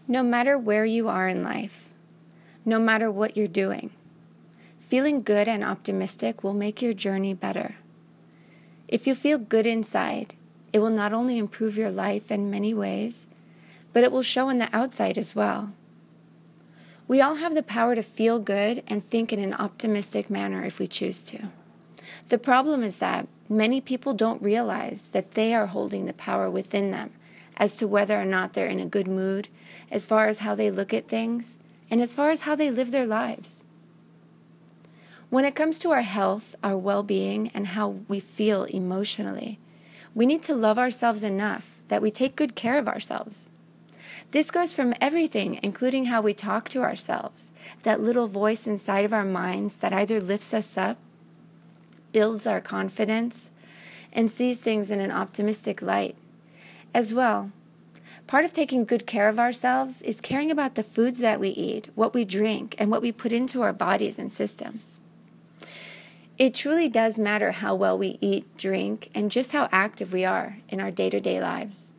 No matter where you are in life, no matter what you're doing, feeling good and optimistic will make your journey better. If you feel good inside, it will not only improve your life in many ways, but it will show on the outside as well. We all have the power to feel good and think in an optimistic manner if we choose to. The problem is that many people don't realize that they are holding the power within them as to whether or not they're in a good mood, as far as how they look at things, and as far as how they live their lives. When it comes to our health, our well-being, and how we feel emotionally, we need to love ourselves enough that we take good care of ourselves. This goes from everything, including how we talk to ourselves, that little voice inside of our minds that either lifts us up, builds our confidence, and sees things in an optimistic light. As well, part of taking good care of ourselves is caring about the foods that we eat, what we drink, and what we put into our bodies and systems. It truly does matter how well we eat, drink, and just how active we are in our day-to-day lives.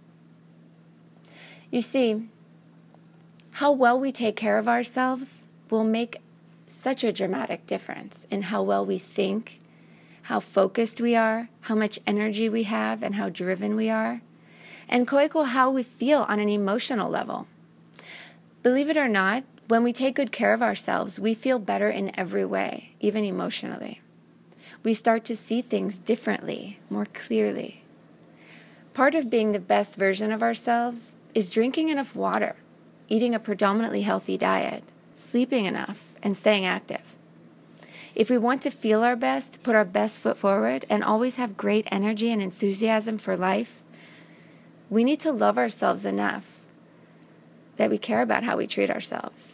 You see, how well we take care of ourselves will make such a dramatic difference in how well we think, how focused we are, how much energy we have, and how driven we are, and coequal how we feel on an emotional level. Believe it or not, when we take good care of ourselves, we feel better in every way, even emotionally. We start to see things differently, more clearly. Part of being the best version of ourselves is drinking enough water, eating a predominantly healthy diet, sleeping enough, and staying active. If we want to feel our best, put our best foot forward, and always have great energy and enthusiasm for life, we need to love ourselves enough that we care about how we treat ourselves.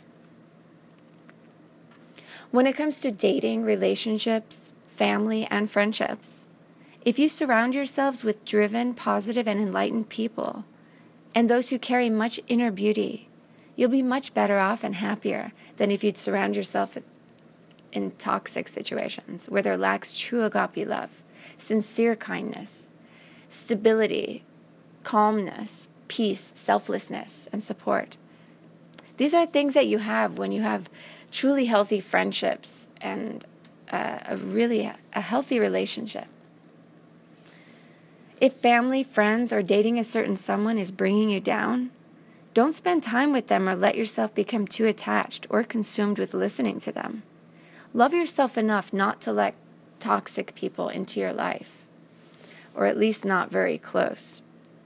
When it comes to dating, relationships, family, and friendships, if you surround yourselves with driven, positive, and enlightened people, and those who carry much inner beauty, you'll be much better off and happier than if you'd surround yourself in toxic situations where there lacks true agape love, sincere kindness, stability, calmness, peace, selflessness, and support. These are things that you have when you have truly healthy friendships and a healthy relationship. If family, friends, or dating a certain someone is bringing you down, don't spend time with them or let yourself become too attached or consumed with listening to them. Love yourself enough not to let toxic people into your life, or at least not very close.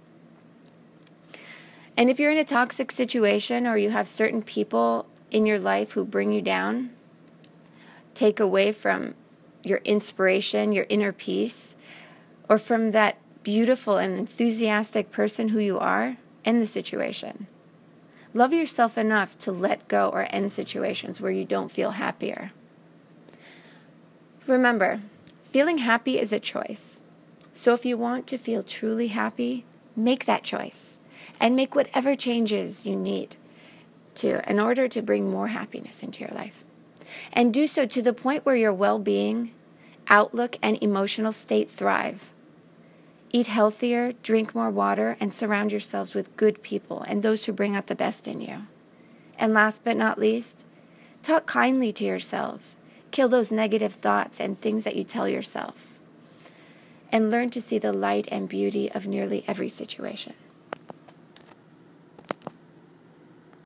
And if you're in a toxic situation or you have certain people in your life who bring you down, take away from your inspiration, your inner peace, or from that beautiful and enthusiastic person who you are, end the situation. Love yourself enough to let go or end situations where you don't feel happier. Remember, feeling happy is a choice. So if you want to feel truly happy, make that choice and make whatever changes you need to in order to bring more happiness into your life. And do so to the point where your well-being, outlook, and emotional state thrive. Eat healthier, drink more water, and surround yourselves with good people and those who bring out the best in you. And last but not least, talk kindly to yourselves. Kill those negative thoughts and things that you tell yourself. And learn to see the light and beauty of nearly every situation.